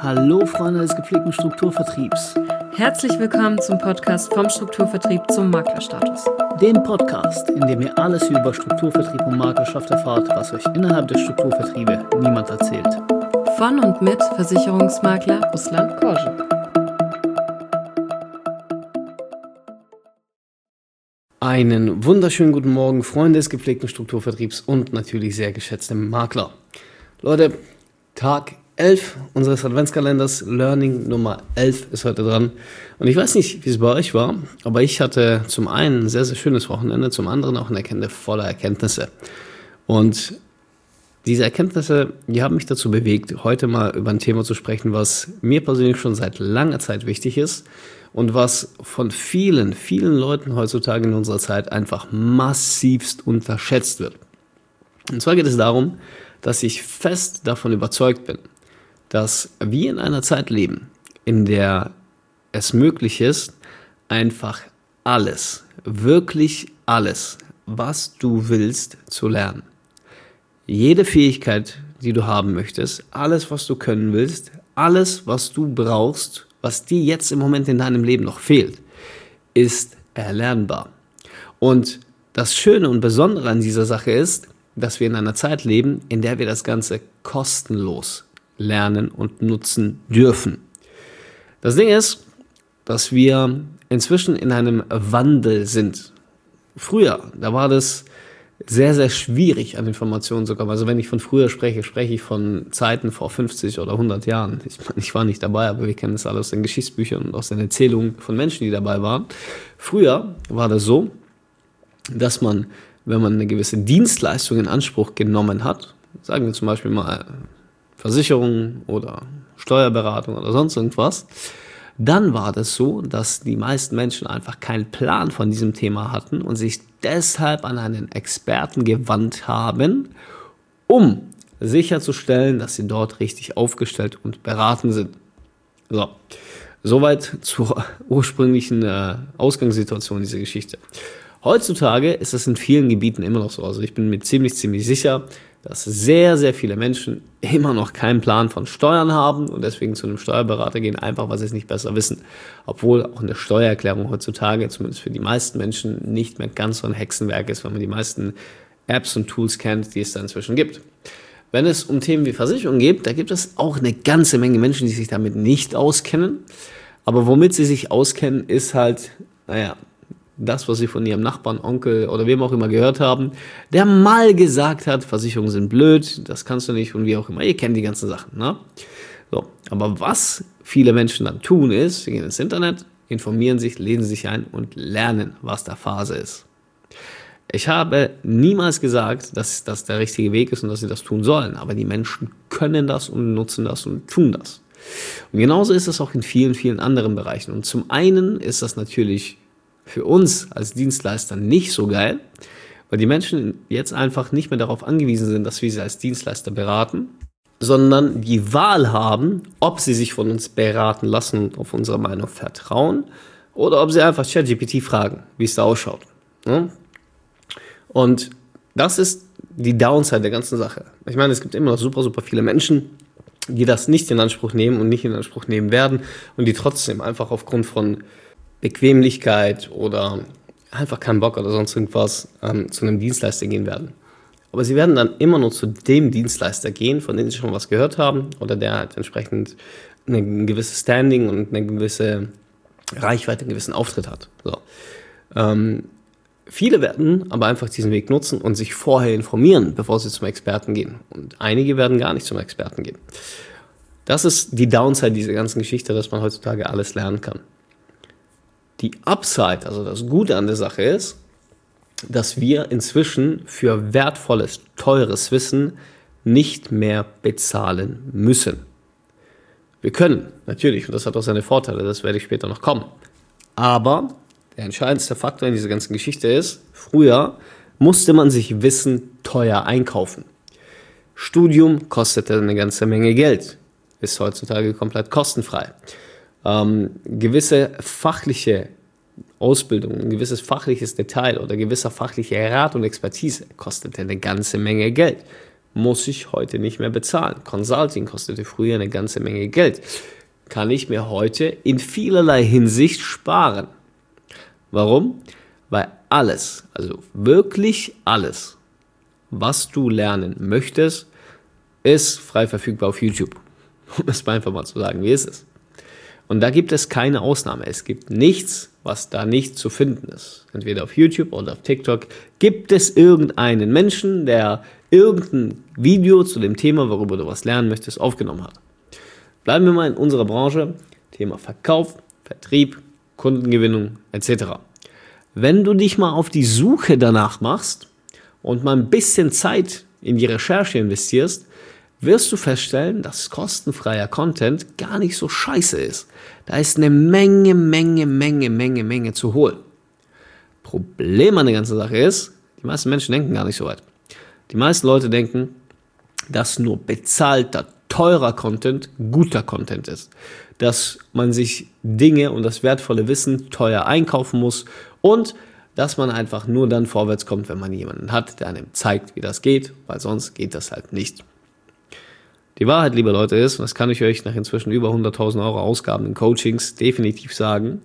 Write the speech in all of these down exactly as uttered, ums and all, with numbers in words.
Hallo Freunde des gepflegten Strukturvertriebs. Herzlich willkommen zum Podcast vom Strukturvertrieb zum Maklerstatus. Dem Podcast, in dem ihr alles über Strukturvertrieb und Maklerschaft erfahrt, was euch innerhalb der Strukturvertriebe niemand erzählt. Von und mit Versicherungsmakler Ruslan Korschen. Einen wunderschönen guten Morgen, Freunde des gepflegten Strukturvertriebs und natürlich sehr geschätzte Makler. Leute, Tag elf unseres Adventskalenders, Learning Nummer elf ist heute dran. Und ich weiß nicht, wie es bei euch war, aber ich hatte zum einen ein sehr, sehr schönes Wochenende, zum anderen auch ein Wochenende voller Erkenntnisse. Und diese Erkenntnisse, die haben mich dazu bewegt, heute mal über ein Thema zu sprechen, was mir persönlich schon seit langer Zeit wichtig ist und was von vielen, vielen Leuten heutzutage in unserer Zeit einfach massivst unterschätzt wird. Und zwar geht es darum, dass ich fest davon überzeugt bin, dass wir in einer Zeit leben, in der es möglich ist, einfach alles, wirklich alles, was du willst, zu lernen. Jede Fähigkeit, die du haben möchtest, alles, was du können willst, alles, was du brauchst, was dir jetzt im Moment in deinem Leben noch fehlt, ist erlernbar. Und das Schöne und Besondere an dieser Sache ist, dass wir in einer Zeit leben, in der wir das Ganze kostenlos lernen und nutzen dürfen. Das Ding ist, dass wir inzwischen in einem Wandel sind. Früher, da war das sehr, sehr schwierig an Informationen zu kommen. Also wenn ich von früher spreche, spreche ich von Zeiten vor fünfzig oder hundert Jahren. Ich, ich war nicht dabei, aber wir kennen das alle aus den Geschichtsbüchern und aus den Erzählungen von Menschen, die dabei waren. Früher war das so, dass man, wenn man eine gewisse Dienstleistung in Anspruch genommen hat, sagen wir zum Beispiel mal Versicherung oder Steuerberatung oder sonst irgendwas, dann war das so, dass die meisten Menschen einfach keinen Plan von diesem Thema hatten und sich deshalb an einen Experten gewandt haben, um sicherzustellen, dass sie dort richtig aufgestellt und beraten sind. So, soweit zur ursprünglichen äh, Ausgangssituation dieser Geschichte. Heutzutage ist es in vielen Gebieten immer noch so. Also ich bin mir ziemlich, ziemlich sicher, dass sehr, sehr viele Menschen immer noch keinen Plan von Steuern haben und deswegen zu einem Steuerberater gehen, einfach weil sie es nicht besser wissen. Obwohl auch eine Steuererklärung heutzutage, zumindest für die meisten Menschen, nicht mehr ganz so ein Hexenwerk ist, wenn man die meisten Apps und Tools kennt, die es da inzwischen gibt. Wenn es um Themen wie Versicherung geht, da gibt es auch eine ganze Menge Menschen, die sich damit nicht auskennen. Aber womit sie sich auskennen, ist halt, naja, das, was sie von ihrem Nachbarn, Onkel oder wem auch immer gehört haben, der mal gesagt hat, Versicherungen sind blöd, das kannst du nicht und wie auch immer. Ihr kennt die ganzen Sachen, ne? So, aber was viele Menschen dann tun ist, sie gehen ins Internet, informieren sich, lesen sich ein und lernen, was da Phase ist. Ich habe niemals gesagt, dass das der richtige Weg ist und dass sie das tun sollen, aber die Menschen können das und nutzen das und tun das. Und genauso ist es auch in vielen, vielen anderen Bereichen. Und zum einen ist das natürlich für uns als Dienstleister nicht so geil, weil die Menschen jetzt einfach nicht mehr darauf angewiesen sind, dass wir sie als Dienstleister beraten, sondern die Wahl haben, ob sie sich von uns beraten lassen und auf unsere Meinung vertrauen oder ob sie einfach ChatGPT fragen, wie es da ausschaut. Und das ist die Downside der ganzen Sache. Ich meine, es gibt immer noch super, super viele Menschen, die das nicht in Anspruch nehmen und nicht in Anspruch nehmen werden und die trotzdem einfach aufgrund von Bequemlichkeit oder einfach keinen Bock oder sonst irgendwas ähm, zu einem Dienstleister gehen werden. Aber sie werden dann immer nur zu dem Dienstleister gehen, von dem sie schon was gehört haben oder der halt entsprechend ein gewisses Standing und eine gewisse Reichweite, einen gewissen Auftritt hat. So. Ähm, viele werden aber einfach diesen Weg nutzen und sich vorher informieren, bevor sie zum Experten gehen. Und einige werden gar nicht zum Experten gehen. Das ist die Downside dieser ganzen Geschichte, dass man heutzutage alles lernen kann. Die Upside, also das Gute an der Sache ist, dass wir inzwischen für wertvolles, teures Wissen nicht mehr bezahlen müssen. Wir können, natürlich, und das hat auch seine Vorteile, das werde ich später noch kommen. Aber der entscheidendste Faktor in dieser ganzen Geschichte ist, früher musste man sich Wissen teuer einkaufen. Studium kostete eine ganze Menge Geld, ist heutzutage komplett kostenfrei. Ähm, gewisse fachliche Ausbildung, ein gewisses fachliches Detail oder gewisser fachlicher Rat und Expertise kostete eine ganze Menge Geld. muss ich heute nicht mehr bezahlen. Consulting kostete früher eine ganze Menge Geld. Kann ich mir heute in vielerlei Hinsicht sparen. Warum? Weil alles, also wirklich alles, was du lernen möchtest, ist frei verfügbar auf YouTube. Um es einfach mal zu sagen, wie es ist. Und da gibt es keine Ausnahme. Es gibt nichts, was da nicht zu finden ist. Entweder auf YouTube oder auf TikTok gibt es irgendeinen Menschen, der irgendein Video zu dem Thema, worüber du was lernen möchtest, aufgenommen hat. Bleiben wir mal in unserer Branche, Thema Verkauf, Vertrieb, Kundengewinnung et cetera. Wenn du dich mal auf die Suche danach machst und mal ein bisschen Zeit in die Recherche investierst, wirst du feststellen, dass kostenfreier Content gar nicht so scheiße ist. Da ist eine Menge, Menge, Menge, Menge, Menge zu holen. Problem an der ganzen Sache ist, die meisten Menschen denken gar nicht so weit. Die meisten Leute denken, dass nur bezahlter, teurer Content guter Content ist. Dass man sich Dinge und das wertvolle Wissen teuer einkaufen muss und dass man einfach nur dann vorwärts kommt, wenn man jemanden hat, der einem zeigt, wie das geht, weil sonst geht das halt nicht. Die Wahrheit, liebe Leute, ist, und das kann ich euch nach inzwischen über hunderttausend Euro Ausgaben in Coachings definitiv sagen,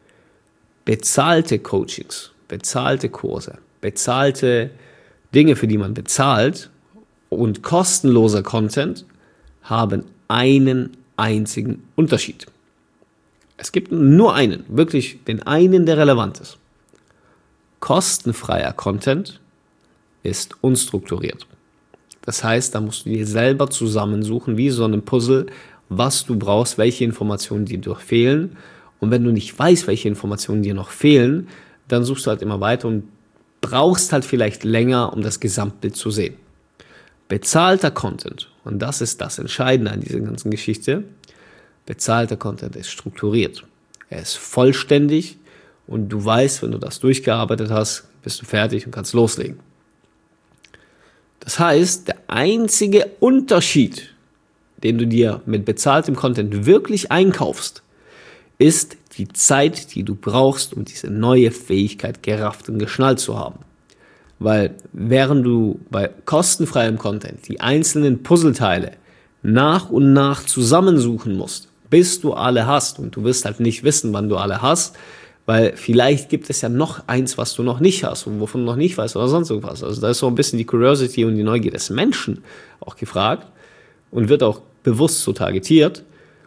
bezahlte Coachings, bezahlte Kurse, bezahlte Dinge, für die man bezahlt und kostenloser Content haben einen einzigen Unterschied. Es gibt nur einen, wirklich den einen, der relevant ist. Kostenfreier Content ist unstrukturiert. Das heißt, da musst du dir selber zusammensuchen, wie so ein Puzzle, was du brauchst, welche Informationen dir noch fehlen. Und wenn du nicht weißt, welche Informationen dir noch fehlen, dann suchst du halt immer weiter und brauchst halt vielleicht länger, um das Gesamtbild zu sehen. Bezahlter Content, und das ist das Entscheidende an dieser ganzen Geschichte, bezahlter Content ist strukturiert. Er ist vollständig und du weißt, wenn du das durchgearbeitet hast, bist du fertig und kannst loslegen. Das heißt, der einzige Unterschied, den du dir mit bezahltem Content wirklich einkaufst, ist die Zeit, die du brauchst, um diese neue Fähigkeit gerafft und geschnallt zu haben. Weil während du bei kostenfreiem Content die einzelnen Puzzleteile nach und nach zusammensuchen musst, bis du alle hast, und du wirst halt nicht wissen, wann du alle hast, weil vielleicht gibt es ja noch eins, was du noch nicht hast und wovon du noch nicht weißt oder sonst irgendwas. Also da ist so ein bisschen die Curiosity und die Neugier des Menschen auch gefragt und wird auch bewusst so targetiert.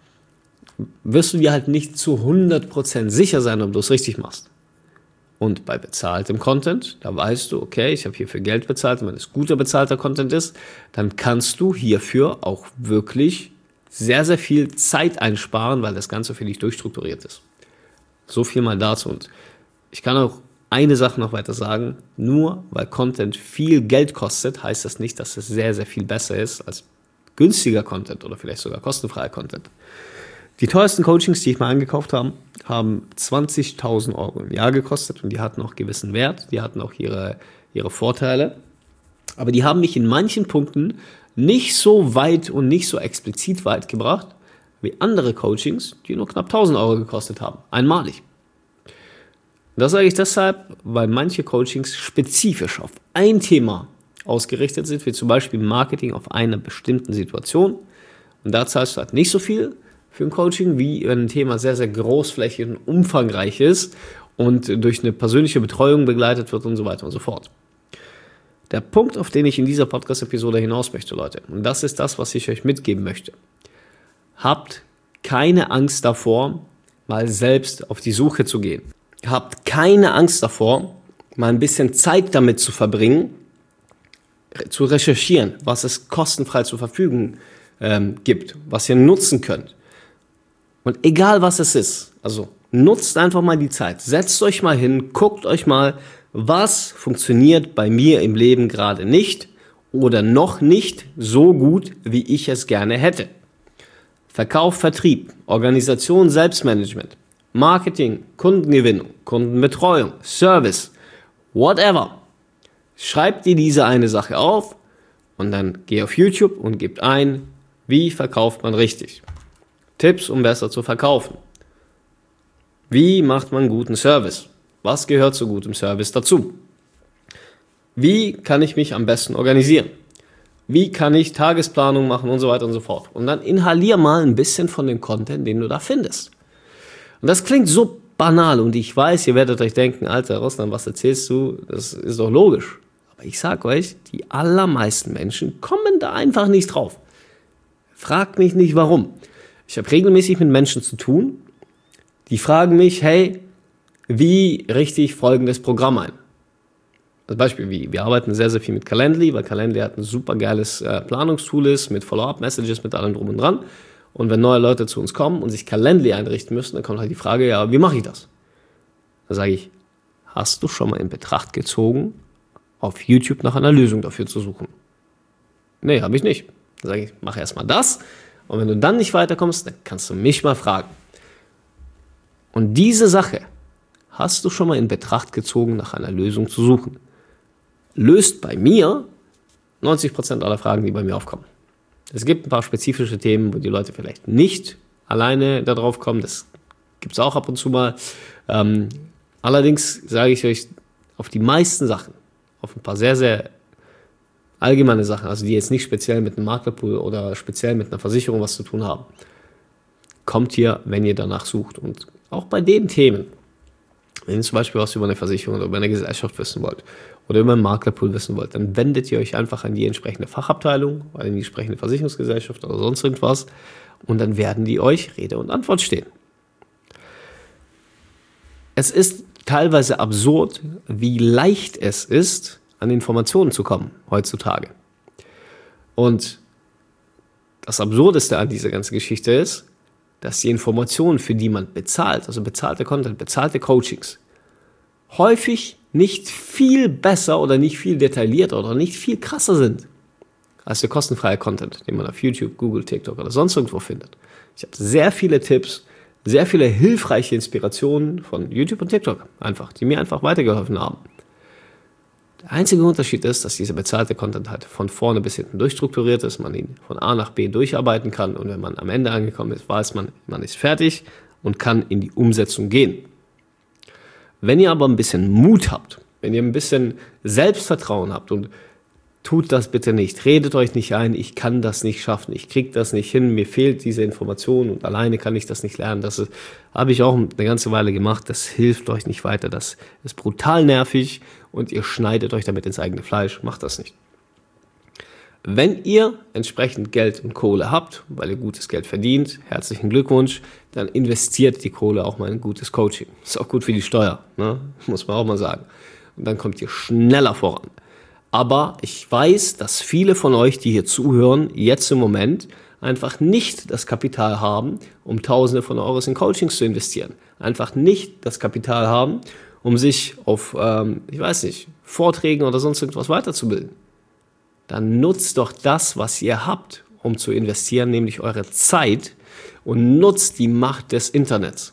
Wirst du dir halt nicht zu hundert Prozent sicher sein, ob du es richtig machst. Und bei bezahltem Content, da weißt du, okay, ich habe hierfür Geld bezahlt, und wenn es guter bezahlter Content ist, dann kannst du hierfür auch wirklich sehr, sehr viel Zeit einsparen, weil das Ganze für dich durchstrukturiert ist. So viel mal dazu. Und ich kann auch eine Sache noch weiter sagen, nur weil Content viel Geld kostet, heißt das nicht, dass es sehr, sehr viel besser ist als günstiger Content oder vielleicht sogar kostenfreier Content. Die teuersten Coachings, die ich mal angekauft habe, haben zwanzigtausend Euro im Jahr gekostet und die hatten auch gewissen Wert, die hatten auch ihre, ihre Vorteile, aber die haben mich in manchen Punkten nicht so weit und nicht so explizit weit gebracht, wie andere Coachings, die nur knapp tausend Euro gekostet haben, einmalig. Das sage ich deshalb, weil manche Coachings spezifisch auf ein Thema ausgerichtet sind, wie zum Beispiel Marketing auf einer bestimmten Situation. Und da zahlst du halt nicht so viel für ein Coaching, wie ein Thema sehr, sehr großflächig und umfangreich ist und durch eine persönliche Betreuung begleitet wird und so weiter und so fort. Der Punkt, auf den ich in dieser Podcast-Episode hinaus möchte, Leute, und das ist das, was ich euch mitgeben möchte. Habt keine Angst davor, mal selbst auf die Suche zu gehen. Habt keine Angst davor, mal ein bisschen Zeit damit zu verbringen, zu recherchieren, was es kostenfrei zur Verfügung ähm, gibt, was ihr nutzen könnt. Und egal was es ist, also nutzt einfach mal die Zeit, setzt euch mal hin, guckt euch mal, was funktioniert bei mir im Leben gerade nicht oder noch nicht so gut, wie ich es gerne hätte. Verkauf, Vertrieb, Organisation, Selbstmanagement, Marketing, Kundengewinnung, Kundenbetreuung, Service, whatever. Schreib dir diese eine Sache auf und dann geh auf YouTube und gib ein, wie verkauft man richtig. Tipps, um besser zu verkaufen. Wie macht man guten Service? Was gehört zu gutem Service dazu? Wie kann ich mich am besten organisieren? Wie kann ich Tagesplanung machen und so weiter und so fort. Und dann inhalier mal ein bisschen von dem Content, den du da findest. Und das klingt so banal und ich weiß, ihr werdet euch denken, Alter, Ruslan, was erzählst du? Das ist doch logisch. Aber ich sag euch, die allermeisten Menschen kommen da einfach nicht drauf. Fragt mich nicht, warum. Ich habe regelmäßig mit Menschen zu tun, die fragen mich, hey, wie richte ich folgendes Programm ein? Als Beispiel, wie, wir arbeiten sehr, sehr viel mit Calendly, weil Calendly hat ein super geiles äh, Planungstool ist, mit Follow-up-Messages, mit allem drum und dran. Und wenn neue Leute zu uns kommen und sich Calendly einrichten müssen, dann kommt halt die Frage, ja, wie mache ich das? Dann sage ich, hast du schon mal in Betracht gezogen, auf YouTube nach einer Lösung dafür zu suchen? Nee, habe ich nicht. Dann sage ich, mach erstmal das. Und wenn du dann nicht weiterkommst, dann kannst du mich mal fragen. Und diese Sache hast du schon mal in Betracht gezogen, nach einer Lösung zu suchen. Löst bei mir neunzig Prozent aller Fragen, die bei mir aufkommen. Es gibt ein paar spezifische Themen, wo die Leute vielleicht nicht alleine darauf kommen. Das gibt es auch ab und zu mal. Ähm, allerdings sage ich euch, auf die meisten Sachen, auf ein paar sehr, sehr allgemeine Sachen, also die jetzt nicht speziell mit einem Maklerpool oder speziell mit einer Versicherung was zu tun haben, kommt ihr, wenn ihr danach sucht. Und auch bei den Themen, wenn ihr zum Beispiel was über eine Versicherung oder über eine Gesellschaft wissen wollt oder über einen Maklerpool wissen wollt, dann wendet ihr euch einfach an die entsprechende Fachabteilung oder an die entsprechende Versicherungsgesellschaft oder sonst irgendwas und dann werden die euch Rede und Antwort stehen. Es ist teilweise absurd, wie leicht es ist, an Informationen zu kommen heutzutage. Und das Absurdeste an dieser ganzen Geschichte ist, dass die Informationen, für die man bezahlt, also bezahlte Content, bezahlte Coachings, häufig nicht viel besser oder nicht viel detaillierter oder nicht viel krasser sind als der kostenfreie Content, den man auf YouTube, Google, TikTok oder sonst irgendwo findet. Ich habe sehr viele Tipps, sehr viele hilfreiche Inspirationen von YouTube und TikTok einfach, die mir einfach weitergeholfen haben. Der einzige Unterschied ist, dass dieser bezahlte Content halt von vorne bis hinten durchstrukturiert ist, man ihn von A nach B durcharbeiten kann und wenn man am Ende angekommen ist, weiß man, man ist fertig und kann in die Umsetzung gehen. Wenn ihr aber ein bisschen Mut habt, wenn ihr ein bisschen Selbstvertrauen habt und tut das bitte nicht, redet euch nicht ein, ich kann das nicht schaffen, ich kriege das nicht hin, mir fehlt diese Information und alleine kann ich das nicht lernen. Das ist, habe ich auch eine ganze Weile gemacht, das hilft euch nicht weiter, das ist brutal nervig und ihr schneidet euch damit ins eigene Fleisch, macht das nicht. Wenn ihr entsprechend Geld und Kohle habt, weil ihr gutes Geld verdient, herzlichen Glückwunsch, dann investiert die Kohle auch mal in gutes Coaching. Ist auch gut für die Steuer, ne? Muss man auch mal sagen. Und dann kommt ihr schneller voran. Aber ich weiß, dass viele von euch, die hier zuhören, jetzt im Moment einfach nicht das Kapital haben, um Tausende von Euros in Coachings zu investieren. Einfach nicht das Kapital haben, um sich auf, ähm, ich weiß nicht, Vorträgen oder sonst irgendwas weiterzubilden. Dann nutzt doch das, was ihr habt, um zu investieren, nämlich eure Zeit und nutzt die Macht des Internets.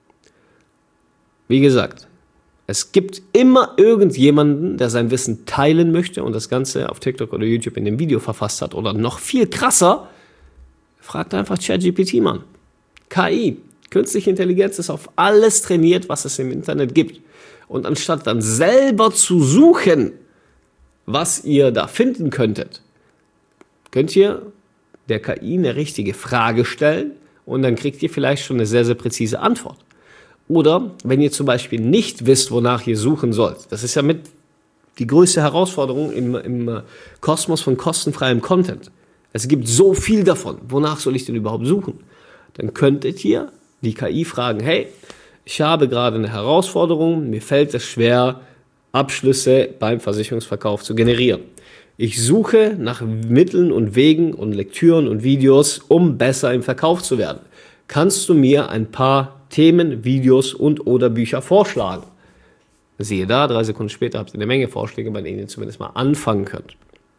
Wie gesagt, es gibt immer irgendjemanden, der sein Wissen teilen möchte und das Ganze auf TikTok oder YouTube in dem Video verfasst hat. Oder noch viel krasser, fragt einfach ChatGPT, Mann. K I, künstliche Intelligenz ist auf alles trainiert, was es im Internet gibt. Und anstatt dann selber zu suchen, was ihr da finden könntet, könnt ihr der K I eine richtige Frage stellen und dann kriegt ihr vielleicht schon eine sehr, sehr präzise Antwort. Oder wenn ihr zum Beispiel nicht wisst, wonach ihr suchen sollt, das ist ja mit die größte Herausforderung im, im Kosmos von kostenfreiem Content. Es gibt so viel davon, wonach soll ich denn überhaupt suchen? Dann könntet ihr die K I fragen, hey, ich habe gerade eine Herausforderung, mir fällt es schwer, Abschlüsse beim Versicherungsverkauf zu generieren. Ich suche nach Mitteln und Wegen und Lektüren und Videos, um besser im Verkauf zu werden. Kannst du mir ein paar Themen, Videos und oder Bücher vorschlagen? Siehe da, drei Sekunden später habt ihr eine Menge Vorschläge, bei denen ihr zumindest mal anfangen könnt.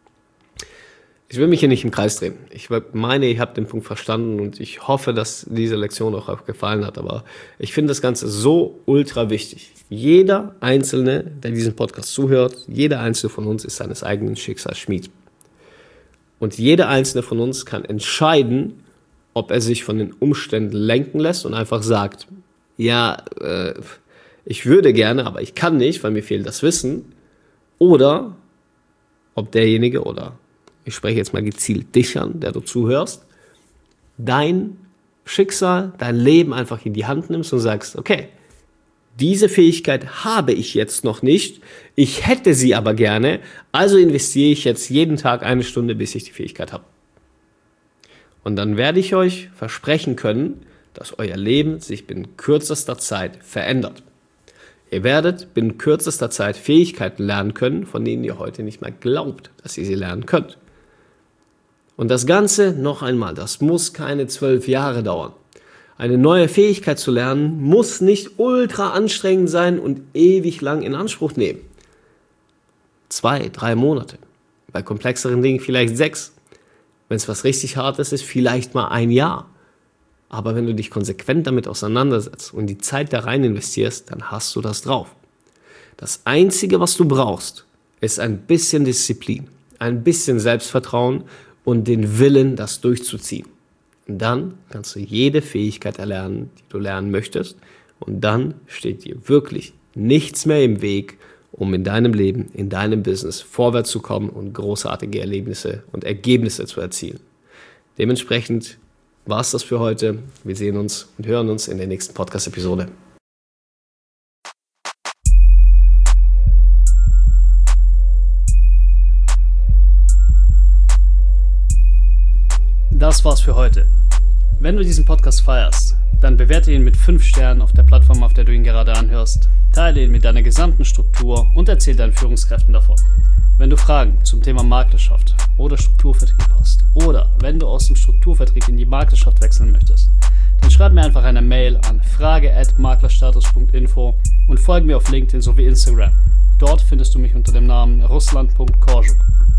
Ich will mich hier nicht im Kreis drehen. Ich meine, ihr habt den Punkt verstanden und ich hoffe, dass diese Lektion auch gefallen hat. Aber ich finde das Ganze so ultra wichtig. Jeder Einzelne, der diesen Podcast zuhört, jeder Einzelne von uns ist seines eigenen Schicksals Schmied. Und jeder Einzelne von uns kann entscheiden, ob er sich von den Umständen lenken lässt und einfach sagt, ja, äh, ich würde gerne, aber ich kann nicht, weil mir fehlt das Wissen. Oder ob derjenige oder ich spreche jetzt mal gezielt dich an, der du zuhörst, dein Schicksal, dein Leben einfach in die Hand nimmst und sagst, okay, diese Fähigkeit habe ich jetzt noch nicht, ich hätte sie aber gerne, also investiere ich jetzt jeden Tag eine Stunde, bis ich die Fähigkeit habe. Und dann werde ich euch versprechen können, dass euer Leben sich binnen kürzester Zeit verändert. Ihr werdet binnen kürzester Zeit Fähigkeiten lernen können, von denen ihr heute nicht mehr glaubt, dass ihr sie lernen könnt. Und das Ganze noch einmal, das muss keine zwölf Jahre dauern. Eine neue Fähigkeit zu lernen, muss nicht ultra anstrengend sein und ewig lang in Anspruch nehmen. Zwei, drei Monate. Bei komplexeren Dingen vielleicht sechs. Wenn es was richtig Hartes ist, vielleicht mal ein Jahr. Aber wenn du dich konsequent damit auseinandersetzt und die Zeit da rein investierst, dann hast du das drauf. Das Einzige, was du brauchst, ist ein bisschen Disziplin, ein bisschen Selbstvertrauen und den Willen, das durchzuziehen. Und dann kannst du jede Fähigkeit erlernen, die du lernen möchtest. Und dann steht dir wirklich nichts mehr im Weg, um in deinem Leben, in deinem Business vorwärts zu kommen und großartige Erlebnisse und Ergebnisse zu erzielen. Dementsprechend war es das für heute. Wir sehen uns und hören uns in der nächsten Podcast-Episode. Das war's für heute. Wenn du diesen Podcast feierst, dann bewerte ihn mit fünf Sternen auf der Plattform, auf der du ihn gerade anhörst, teile ihn mit deiner gesamten Struktur und erzähle deinen Führungskräften davon. Wenn du Fragen zum Thema Maklerschaft oder Strukturvertrieb hast oder wenn du aus dem Strukturvertrieb in die Maklerschaft wechseln möchtest, dann schreib mir einfach eine Mail an frage at maklerstatus punkt info und folge mir auf LinkedIn sowie Instagram. Dort findest du mich unter dem Namen russland punkt korczuk.